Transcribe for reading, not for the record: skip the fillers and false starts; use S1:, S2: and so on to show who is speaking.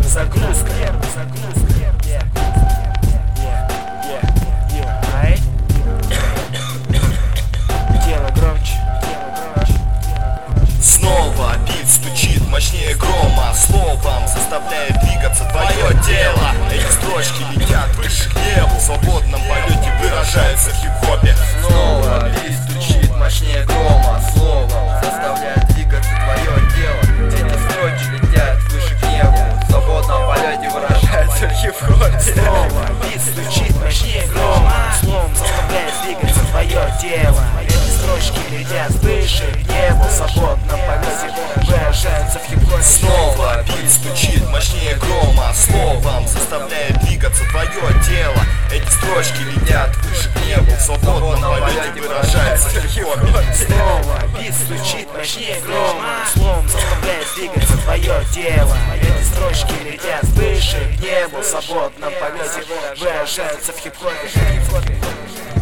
S1: Загрузка. Дело громче.
S2: Снова бит стучит мощнее грома, словом заставляет двигаться твое тело. Эти строчки летят выше к небу, в свободном полете выражаются в хип-хопе.
S3: Снова бит стучит мощнее грома, словом заставляет двигаться твое тело. Эти строчки летят выше к небу, в свободном полете выражаются в хип-хопе.
S1: Снова бит стучит мощнее грома, словом заставляет двигаться твое тело. Эти строчки летят выше к небу, в свободном полете выражаются в хип-хопе.
S2: Снова бит стучит мощнее грома, словом заставляет двигаться твое тело. Эти строчки летят выше к небу, в свободном полете выражаются в хип-хопе.
S1: Снова бит стучит мощнее грома, словом заставляет двигаться твое тело. Эти строчки летят выше к небу, в свободном полете выражаются в хип-хопе.